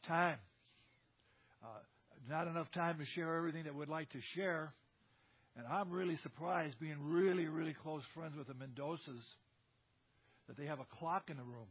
time. Not enough time to share everything that we'd like to share. And I'm really surprised, being really, really close friends with the Mendozas, that they have a clock in the room.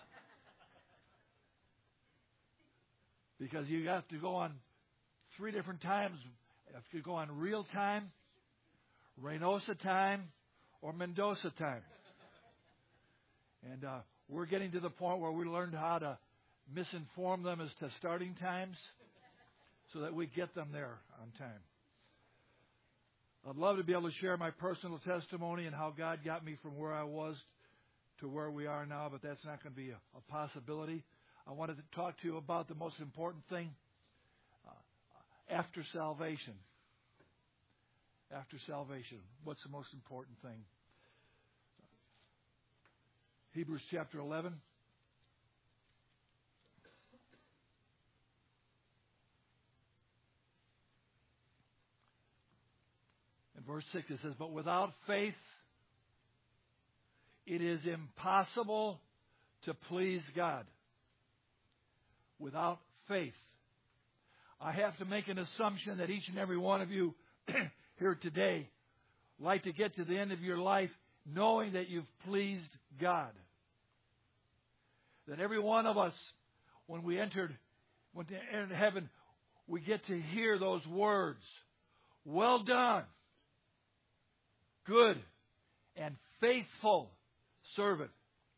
Because you have to go on 3 different times. You have to go on real time, Reynosa time, or Mendoza time. And we're getting to the point where we learned how to misinform them as to starting times so that we get them there on time. I'd love to be able to share my personal testimony and how God got me from where I was to where we are now, but that's not going to be a possibility. I wanted to talk to you about the most important thing after salvation. After salvation, what's the most important thing? Hebrews chapter 11. In verse 6 it says, "But without faith it is impossible to please God." Without faith. I have to make an assumption that each and every one of you here today like to get to the end of your life knowing that you've pleased God. That every one of us, when we enter heaven, we get to hear those words. Well done, good and faithful servant.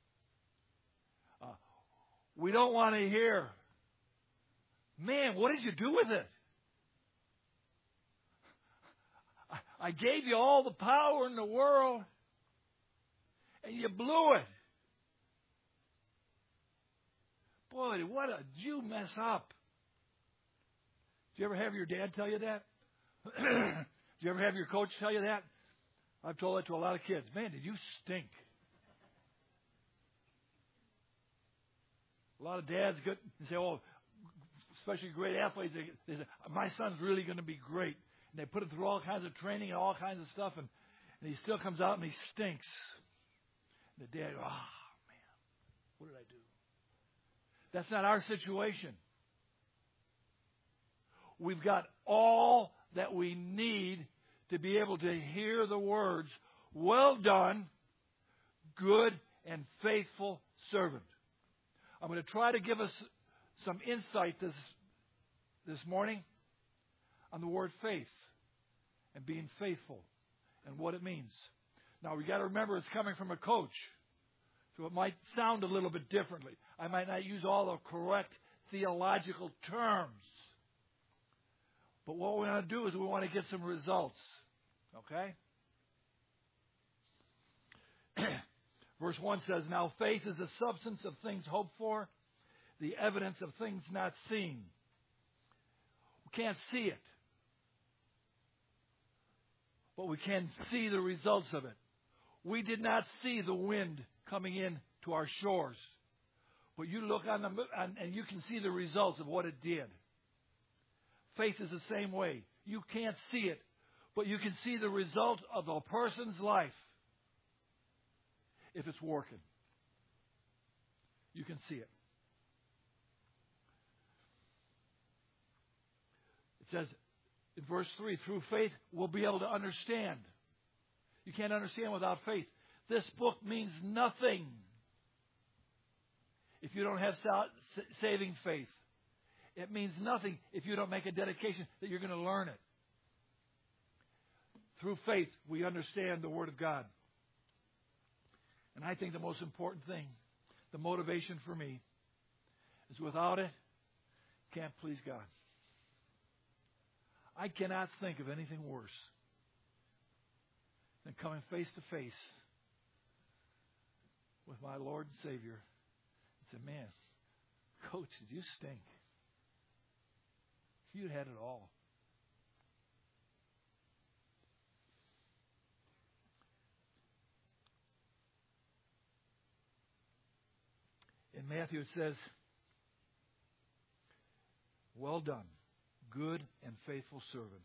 We don't want to hear, man, what did you do with it? I gave you all the power in the world, and you blew it. Boy, did you mess up? Did you ever have your dad tell you that? Did you ever have your coach tell you that? I've told that to a lot of kids. Man, did you stink? A lot of dads get and say, "Oh, especially great athletes, they say, my son's really going to be great." And they put him through all kinds of training and all kinds of stuff, and he still comes out and he stinks. And the dad, "Oh, man, what did I do?" That's not our situation. We've got all that we need to be able to hear the words, "Well done, good and faithful servant." I'm going to try to give us some insight this morning on the word faith and being faithful and what it means. Now, we got to remember it's coming from a coach, so it might sound a little bit differently. I might not use all the correct theological terms. But what we want to do is we want to get some results. Okay? Verse 1 says, "Now faith is the substance of things hoped for, the evidence of things not seen." We can't see it, but we can see the results of it. We did not see the wind coming in to our shores, but you look on and you can see the results of what it did. Faith is the same way. You can't see it, but you can see the result of a person's life. If it's working, you can see it. It says in verse 3, through faith we'll be able to understand. You can't understand without faith. This book means nothing if you don't have saving faith. It means nothing if you don't make a dedication that you're going to learn it. Through faith we understand the Word of God. And I think the most important thing, the motivation for me, is without it, can't please God. I cannot think of anything worse than coming face to face with my Lord and Savior and say, "Man, Coach, did you stink? You had it all." In Matthew it says, "Well done, good and faithful servant."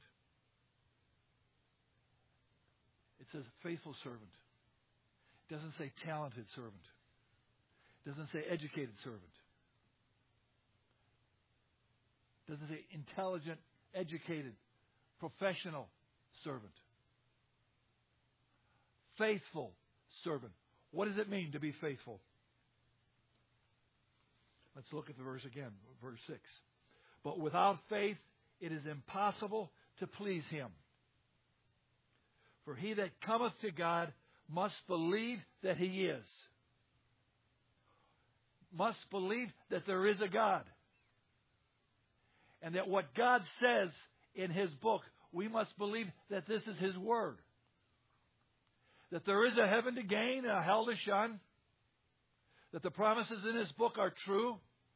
It says faithful servant. It doesn't say talented servant. It doesn't say educated servant. doesn't say intelligent, educated, professional servant. Faithful servant. What does it mean to be faithful? Let's look at the verse again, verse 6. But without faith it is impossible to please Him. For he that cometh to God must believe that He is. Must believe that there is a God. And that what God says in His book, we must believe that this is His Word. That there is a heaven to gain and a hell to shun. That the promises in His book are true.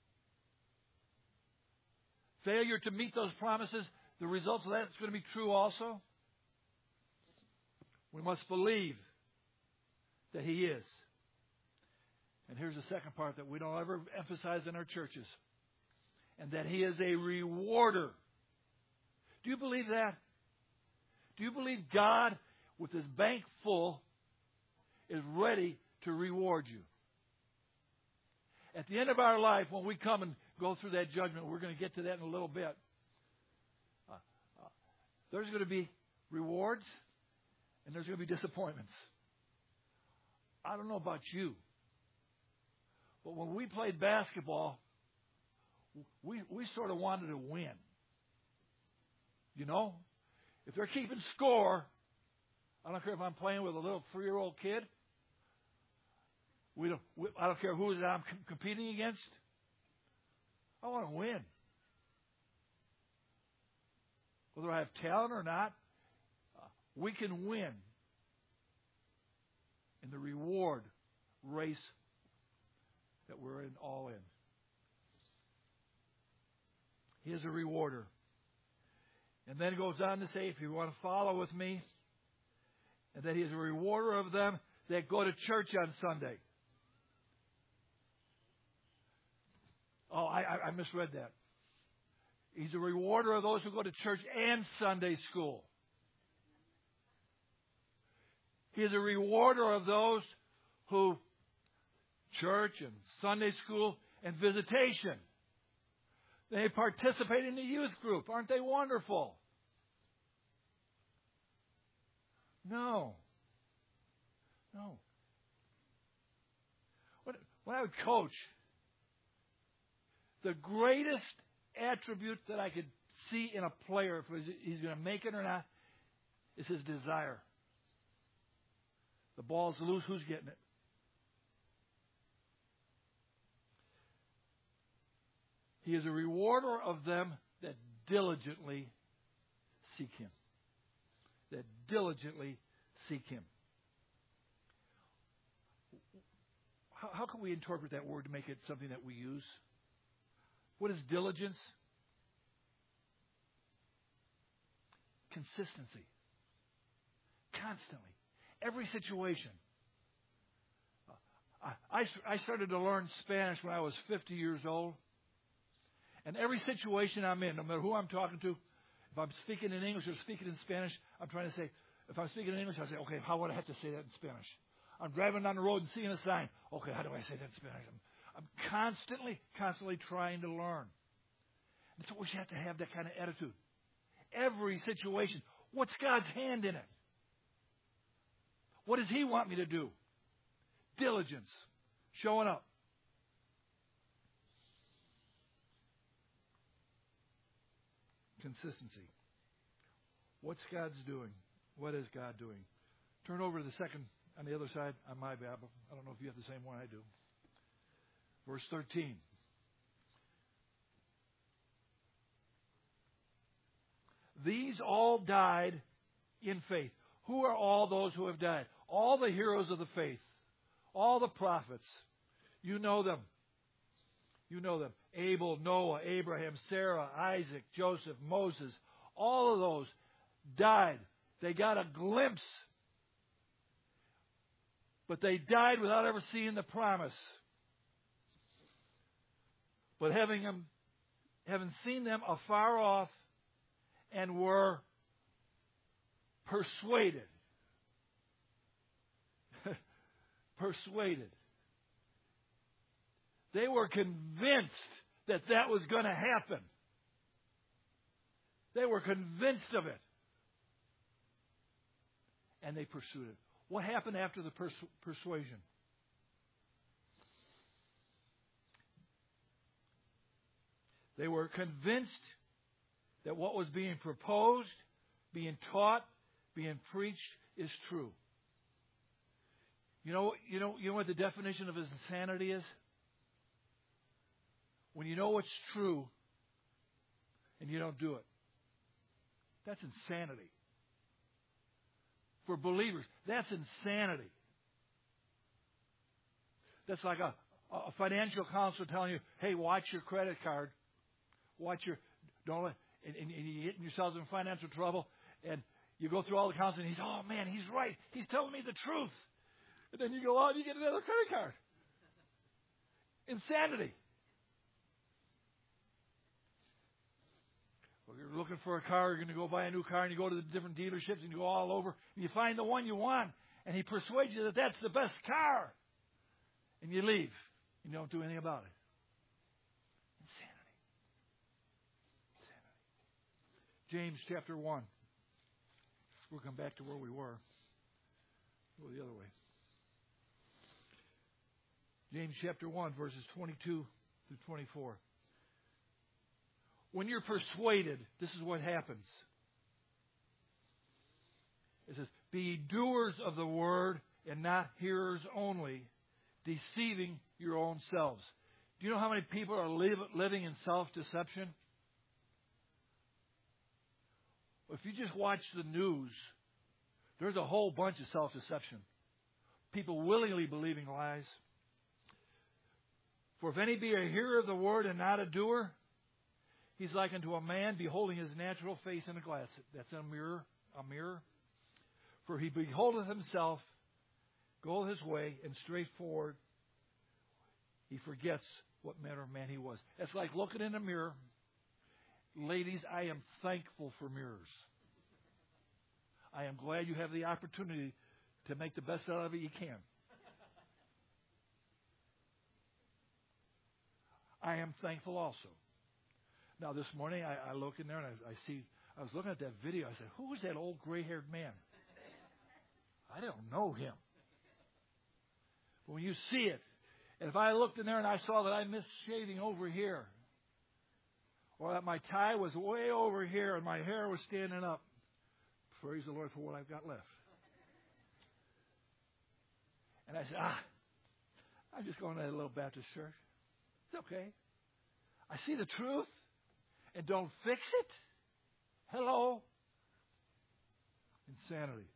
Failure to meet those promises, the results of that is going to be true also. We must believe that He is. And here's the second part that we don't ever emphasize in our churches. And that He is a rewarder. Do you believe that? Do you believe God, with His bank full, is ready to reward you? At the end of our life, when we come and go through that judgment, we're going to get to that in a little bit. There's going to be rewards and there's going to be disappointments. I don't know about you, but when we played basketball, we sort of wanted to win. You know? If they're keeping score, I don't care if I'm playing with a little 3-year-old kid. I don't care who I'm competing against. I want to win. Whether I have talent or not, we can win in the reward race that we're all in. He is a rewarder. And then it goes on to say, if you want to follow with me, and that He is a rewarder of them that go to church on Sunday. Oh, I misread that. He's a rewarder of those who go to church and Sunday school. He is a rewarder of those who church and Sunday school and visitation. They participate in the youth group. Aren't they wonderful? No. When I would coach, the greatest attribute that I could see in a player, if he's going to make it or not, is his desire. The ball's loose, who's getting it? He is a rewarder of them that diligently seek Him. That diligently seek Him. How can we interpret that word to make it something that we use? What is diligence? Consistency. Constantly. Every situation. I started to learn Spanish when I was 50 years old. And every situation I'm in, no matter who I'm talking to, if I'm speaking in English or speaking in Spanish, I'm trying to say, if I'm speaking in English, I say, okay, how would I have to say that in Spanish? I'm driving down the road and seeing a sign. Okay, how do I say that in Spanish? I'm constantly trying to learn. And so we should have to have that kind of attitude. Every situation. What's God's hand in it? What does He want me to do? Diligence. Showing up. Consistency. What's God's doing? What is God doing? Turn over to the second, on the other side, on my Bible. I don't know if you have the same one I do. Verse 13. These all died in faith. Who are all those who have died? All the heroes of the faith. All the prophets. You know them. You know them. Abel, Noah, Abraham, Sarah, Isaac, Joseph, Moses. All of those died. They got a glimpse. But they died without ever seeing the promise. But having seen them afar off and were persuaded. Persuaded. They were convinced that was going to happen. They were convinced of it. And they pursued it. What happened after the persuasion? They were convinced that what was being proposed, being taught, being preached is true. You know what the definition of insanity is? When you know what's true and you don't do it. That's insanity. For believers, that's insanity. That's like a financial counselor telling you, hey, watch your credit card. Don't let, and you're getting yourselves in financial trouble, and you go through all the counseling, and oh man, he's right. He's telling me the truth. And then you go out and you get another credit card. Insanity. Well, you're looking for a car, you're going to go buy a new car, and you go to the different dealerships, and you go all over, and you find the one you want, and he persuades you that that's the best car. And you leave. You don't do anything about it. James chapter 1. We'll come back to where we were. Go the other way. James chapter 1, verses 22 through 24. When you're persuaded, this is what happens. It says, be doers of the word and not hearers only, deceiving your own selves. Do you know how many people are living in self-deception? If you just watch the news, there's a whole bunch of self-deception. People willingly believing lies. For if any be a hearer of the word and not a doer, he's like unto a man beholding his natural face in a glass. That's a mirror. For he beholdeth himself, goeth his way, and straightforward he forgets what manner of man he was. It's like looking in a mirror. Ladies, I am thankful for mirrors. I am glad you have the opportunity to make the best out of it you can. I am thankful also. Now, this morning, I look in there and I was looking at that video. I said, who is that old gray-haired man? I don't know him. But when you see it, and if I looked in there and I saw that I missed shaving over here, or that my tie was way over here and my hair was standing up, praise the Lord for what I've got left. And I said, I'm just going to that little Baptist church. It's okay. I see the truth and don't fix it. Hello. Insanity.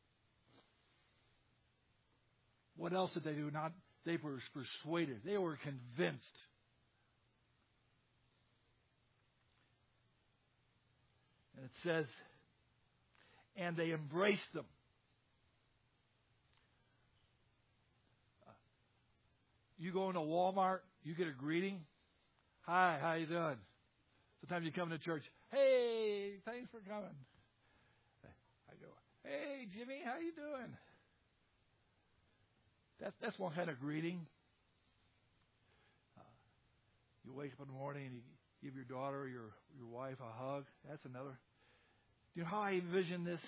What else did they do? They were persuaded. They were convinced. And it says, and they embraced them. You go into Walmart, you get a greeting. Hi, how you doing? Sometimes you come to church. Hey, thanks for coming. I go, hey, Jimmy, how you doing? That's one kind of greeting. You wake up in the morning and you give your daughter or your wife a hug. That's another. Do you know how I envision this?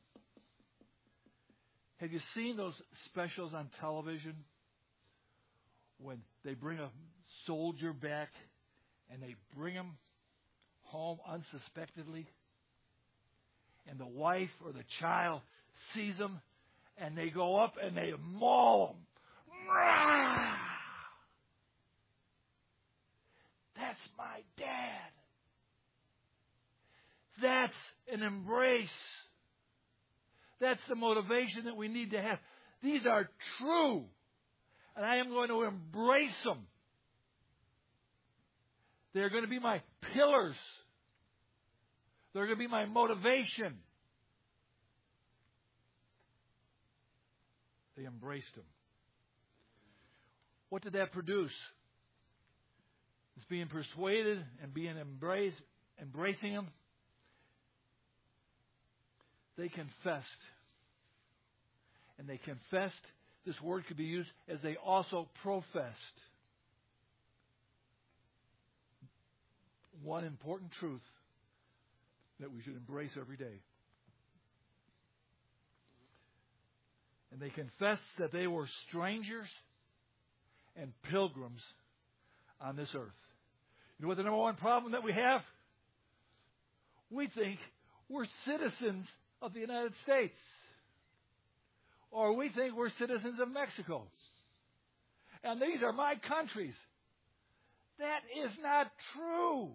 Have you seen those specials on television when they bring a soldier back and they bring him home unsuspectedly? And the wife or the child sees him and they go up and they maul him. That's my dad. That's an embrace. That's the motivation that we need to have. These are true. And I am going to embrace them. They're going to be my pillars. They're going to be my motivation. They embraced him. What did that produce? It's being persuaded and being embracing him. They confessed. And they confessed. This word could be used as they also professed. One important truth. that we should embrace every day. And they confessed that they were strangers and pilgrims on this earth. You know what the number one problem that we have? We think we're citizens of the United States. Or we think we're citizens of Mexico. And these are my countries. That is not true.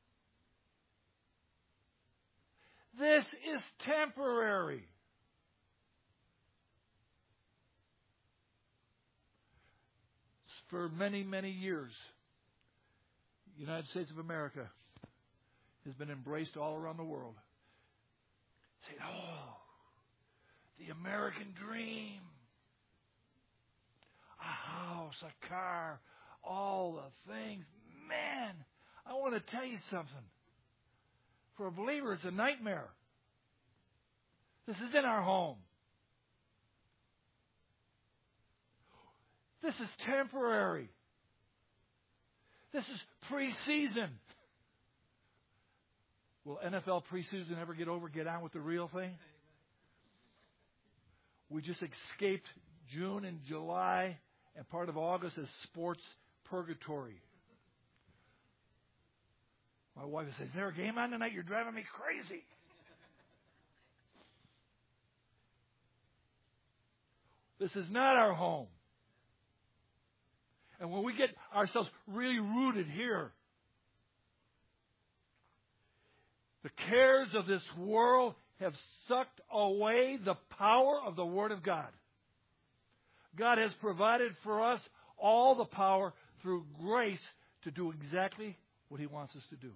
This is temporary. For many, many years, the United States of America has been embraced all around the world. Say, oh, the American dream. A house, a car, all the things. Man, I want to tell you something. For a believer, it's a nightmare. This isn't our home. This is temporary. This is preseason. Will NFL preseason ever get on with the real thing? We just escaped June and July and part of August as sports purgatory. My wife says, "Is there a game on tonight? You're driving me crazy." This is not our home. And when we get ourselves really rooted here, the cares of this world have sucked away the power of the Word of God. God has provided for us all the power through grace to do exactly what He wants us to do.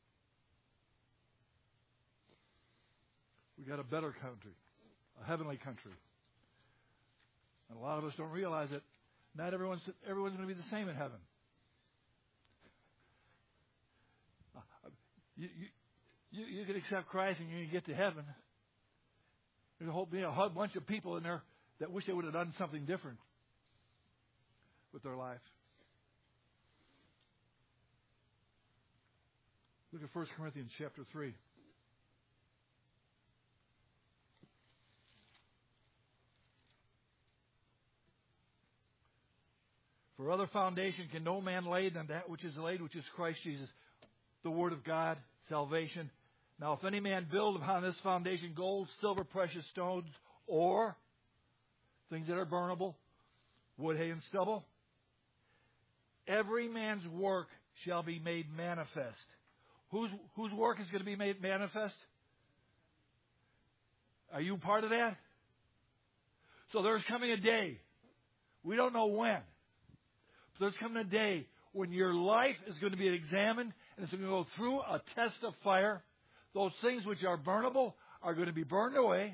We got a better country, a heavenly country. And a lot of us don't realize it. Not everyone's going to be the same in heaven. You can accept Christ and you get to heaven. There's a whole bunch of people in there that wish they would have done something different with their life. Look at 1 Corinthians chapter 3. For other foundation can no man lay than that which is laid, which is Christ Jesus, the Word of God, salvation. Now if any man build upon this foundation gold, silver, precious stones, or things that are burnable, wood, hay, and stubble, every man's work shall be made manifest. Whose work is going to be made manifest? Are you part of that? So there's coming a day, we don't know when, but there's coming a day when your life is going to be examined and it's going to go through a test of fire. Those things which are burnable are going to be burned away.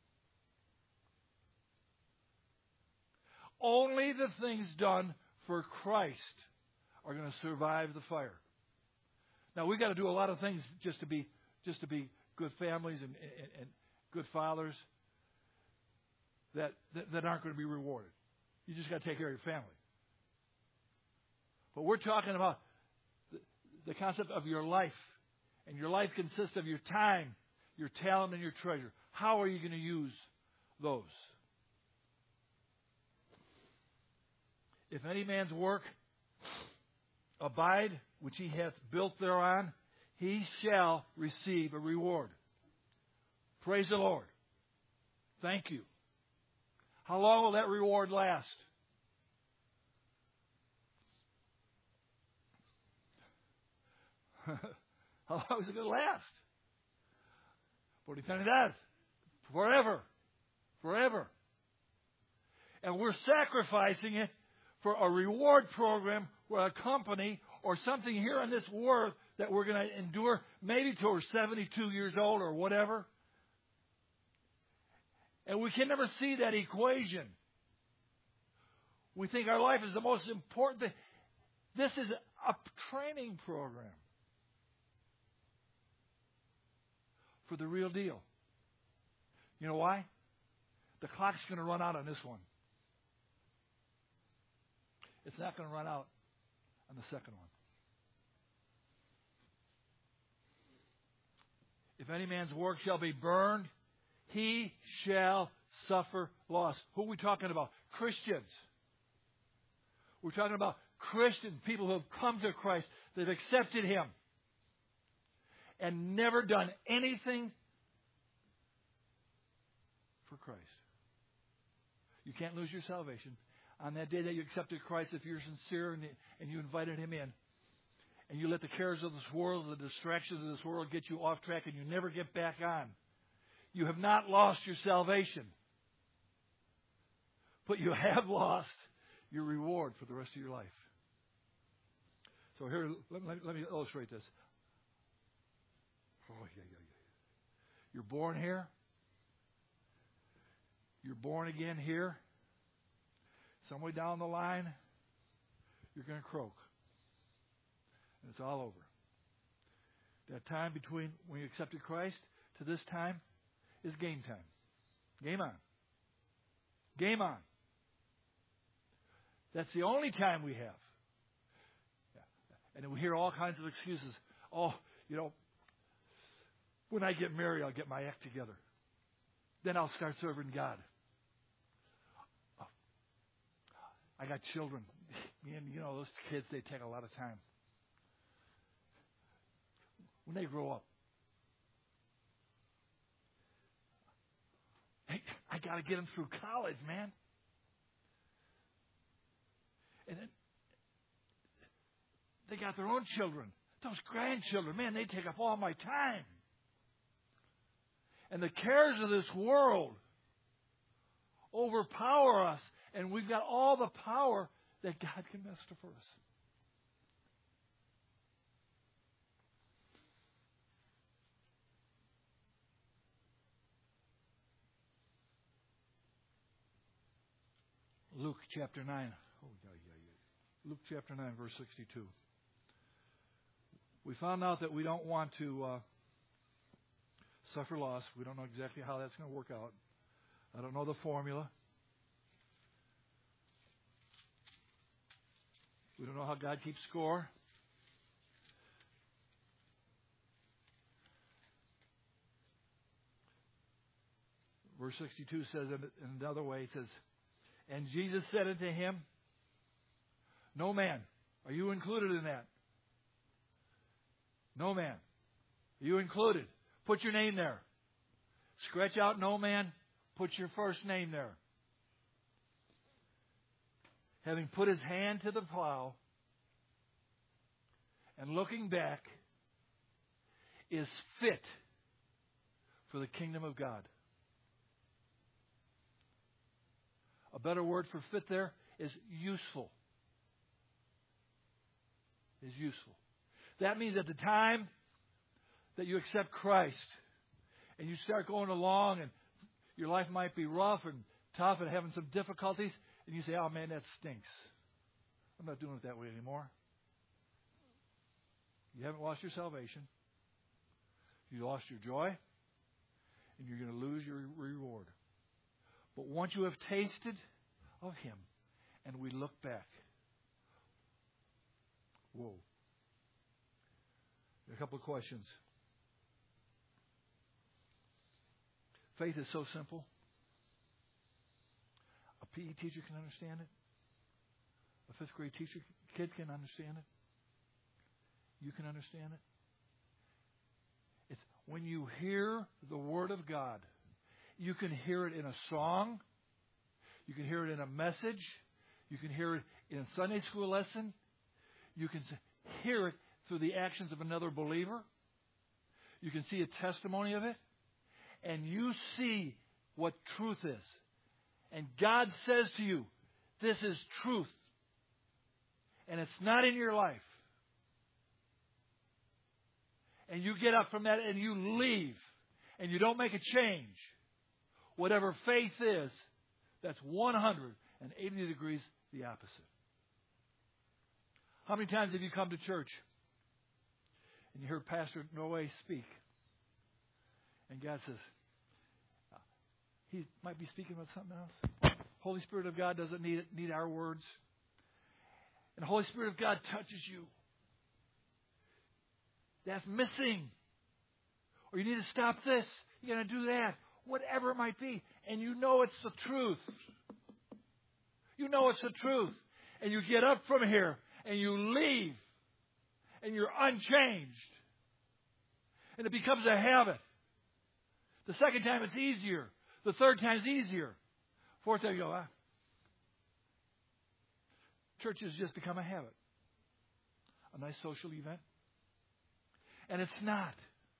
Only the things done for Christ are going to survive the fire. Now we've got to do a lot of things just to be good families and good fathers that aren't going to be rewarded. You just got to take care of your family. But we're talking about the concept of your life. And your life consists of your time, your talent, and your treasure. How are you going to use those? If any man's work abide, which he hath built thereon, he shall receive a reward. Praise the Lord. Thank you. How long will that reward last? How long is it going to last? Por eternidad. Forever. Forever. And we're sacrificing it for a reward program or a company or something here on this earth that we're going to endure maybe till we're 72 years old or whatever. And we can never see that equation. We think our life is the most important thing. This is a training program for the real deal. You know why? The clock's going to run out on this one. It's not going to run out on the second one. if any man's work shall be burned, he shall suffer loss. Who are we talking about? Christians. We're talking about Christians, people who have come to Christ, that have accepted Him, and never done anything for Christ. You can't lose your salvation. On that day that you accepted Christ, if you're sincere and you invited Him in, and you let the cares of this world, the distractions of this world get you off track and you never get back on, you have not lost your salvation. But you have lost your reward for the rest of your life. So here, let me illustrate this. Oh, yeah. You're born here. You're born again here. Some way down the line, you're going to croak. And it's all over. That time between when you accepted Christ to this time is game time. Game on. Game on. That's the only time we have. Yeah. And then we hear all kinds of excuses. Oh, when I get married, I'll get my act together. Then I'll start serving God. Oh, I got children. And, those kids, they take a lot of time. When they grow up, hey, I got to get them through college, man. And then they got their own children. Those grandchildren, man, they take up all my time. And the cares of this world overpower us. And we've got all the power that God can muster for us. Luke chapter 9. Luke chapter 9, verse 62. We found out that we don't want to suffer loss. We don't know exactly how that's going to work out. I don't know the formula. We don't know how God keeps score. Verse 62 says in another way, it says, and Jesus said unto him, no man. Are you included in that? No man. Are you included? Put your name there. Scratch out no man. Put your first name there. Having put his hand to the plow and looking back is fit for the kingdom of God. A better word for fit there is useful. Is useful. That means at the time that you accept Christ and you start going along and your life might be rough and tough and having some difficulties, and you say, oh man, that stinks. I'm not doing it that way anymore. You haven't lost your salvation. You lost your joy, and you're going to lose your reward. But once you have tasted of Him, and we look back, whoa. A couple of questions. Faith is so simple. A PE teacher can understand it. A fifth grade kid can understand it. You can understand it. It's when you hear the Word of God, you can hear it in a song. You can hear it in a message. You can hear it in a Sunday school lesson. You can hear it through the actions of another believer. You can see a testimony of it. And you see what truth is. And God says to you, this is truth. And it's not in your life. And you get up from that and you leave. And you don't make a change. Whatever faith is, that's 180 degrees the opposite. How many times have you come to church and you heard Pastor Noe speak? And God says, he might be speaking about something else. Holy Spirit of God doesn't need our words. And the Holy Spirit of God touches you. That's missing. Or you need to stop this. You got to do that. Whatever it might be. And you know it's the truth. You know it's the truth. And you get up from here and you leave. And you're unchanged. And it becomes a habit. The second time it's easier. The third time it's easier. Fourth time you go, church has just become a habit. A nice social event. And it's not.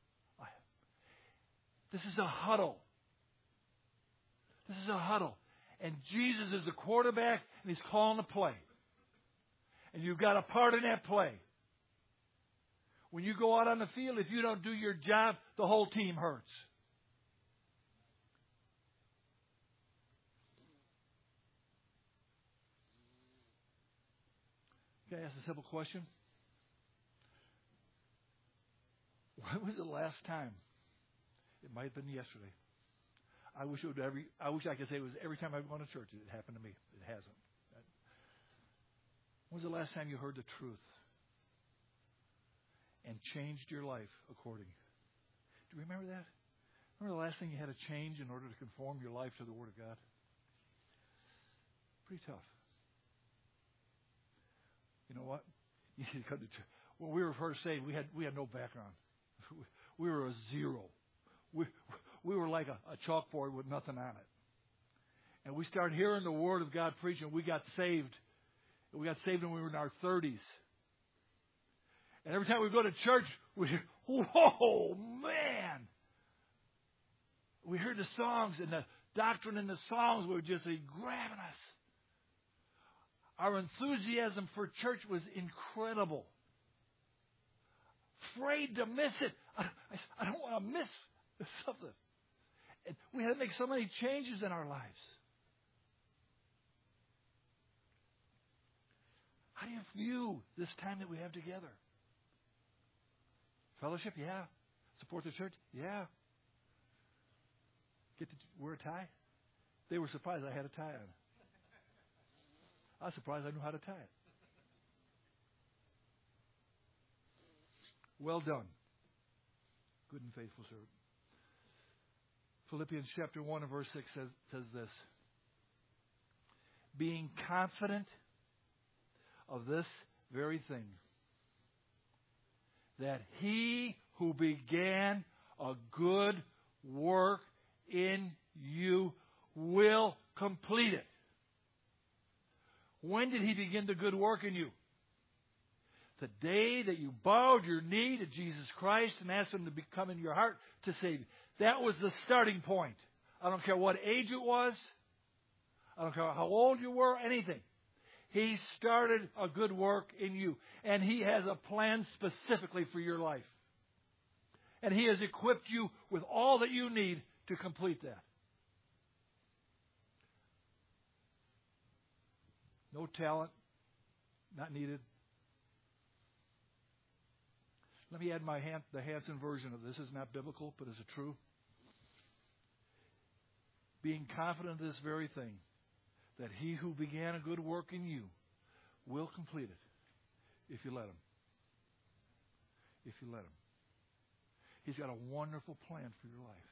This is a huddle. This is a huddle. And Jesus is the quarterback, and He's calling the play. And you've got a part in that play. When you go out on the field, if you don't do your job, the whole team hurts. Can I ask a simple question? When was the last time? It might have been yesterday. I wish I could say it was every time I've gone to church. It happened to me. It hasn't. When was the last time you heard the truth and changed your life according? Do you remember that? Remember the last thing you had to change in order to conform your life to the Word of God? Pretty tough. You know what? You need to come to church. When we were first saved, we had no background. We were a zero. We were like a chalkboard with nothing on it. And we started hearing the Word of God preached, and we got saved. We got saved when we were in our 30s. And every time we go to church, we hear, whoa, man! We heard the songs, and the doctrine in the songs were just grabbing us. Our enthusiasm for church was incredible. Afraid to miss it. I don't want to miss something. And we had to make so many changes in our lives. How do you view this time that we have together? Fellowship? Yeah. Support the church? Yeah. Get to wear a tie? They were surprised I had a tie on. I was surprised I knew how to tie it. Well done, good and faithful servant. Philippians chapter 1 and verse 6 says this. Being confident of this very thing, that He who began a good work in you will complete it. When did He begin the good work in you? The day that you bowed your knee to Jesus Christ and asked Him to come in your heart to save you. That was the starting point. I don't care what age it was. I don't care how old you were, anything. He started a good work in you. And He has a plan specifically for your life. And He has equipped you with all that you need to complete that. No talent, not needed. Let me add the Hanson version of this. It's not biblical, but is it true? Being confident of this very thing, that He who began a good work in you will complete it if you let Him. If you let Him. He's got a wonderful plan for your life.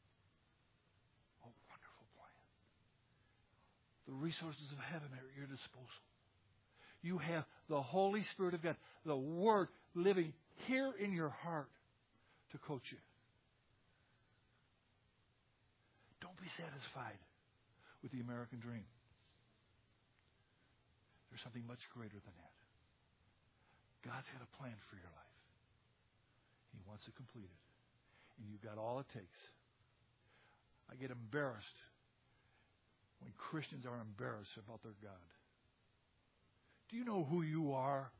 A wonderful plan. The resources of heaven are at your disposal. You have the Holy Spirit of God, the Word living here in your heart to coach you. Don't be satisfied with the American dream. There's something much greater than that. God's got a plan for your life. He wants to complete it. And you've got all it takes. I get embarrassed when Christians are embarrassed about their God. Do you know who you are?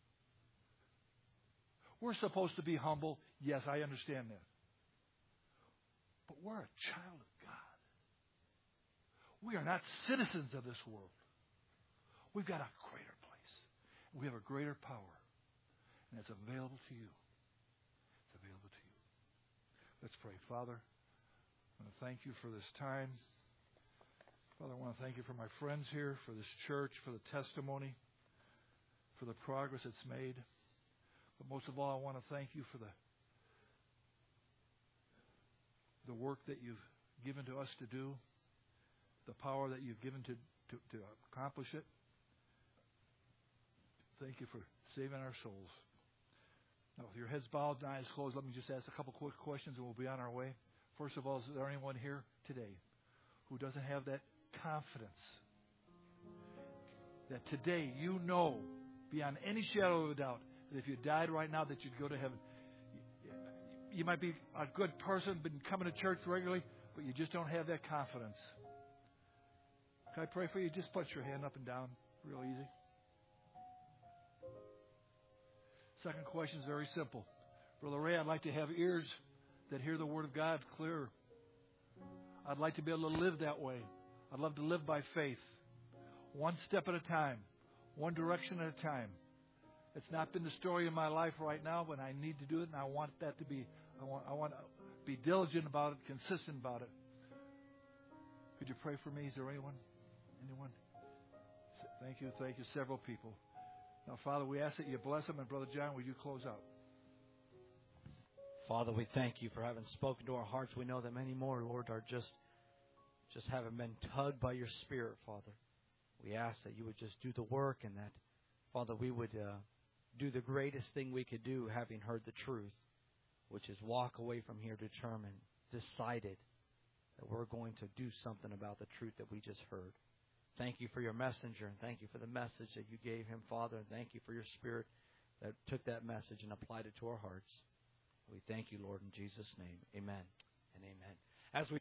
We're supposed to be humble. Yes, I understand that. But we're a child of God. We are not citizens of this world. We've got a greater place. We have a greater power. And it's available to you. It's available to you. Let's pray. Father, I want to thank you for this time. Father, I want to thank you for my friends here, for this church, for the testimony, for the progress it's made. But most of all, I want to thank you for the work that you've given to us to do, the power that you've given to accomplish it. Thank you for saving our souls. Now, with your heads bowed and eyes closed, let me just ask a couple quick questions and we'll be on our way. First of all, is there anyone here today who doesn't have that confidence that today you know beyond any shadow of a doubt that if you died right now that you'd go to heaven? You might be a good person, been coming to church regularly, but you just don't have that confidence. Can I pray for you? Just put your hand up and down real easy. Second question is very simple. Brother Ray, I'd like to have ears that hear the Word of God clearer. I'd like to be able to live that way. I'd love to live by faith. One step at a time. One direction at a time. It's not been the story of my life right now, but I need to do it, and I want that to be. I want to be diligent about it, consistent about it. Could you pray for me? Is there anyone? Anyone? Thank you. Thank you. Several people. Now, Father, we ask that you bless them. And Brother John, would you close out? Father, we thank you for having spoken to our hearts. We know that many more, Lord, are just having been tugged by your Spirit, Father. We ask that you would just do the work and that, Father, we would do the greatest thing we could do, having heard the truth, which is walk away from here determined, decided that we're going to do something about the truth that we just heard. Thank you for your messenger, and thank you for the message that you gave him, Father, and thank you for your Spirit that took that message and applied it to our hearts. We thank you, Lord, in Jesus' name. Amen and amen. As we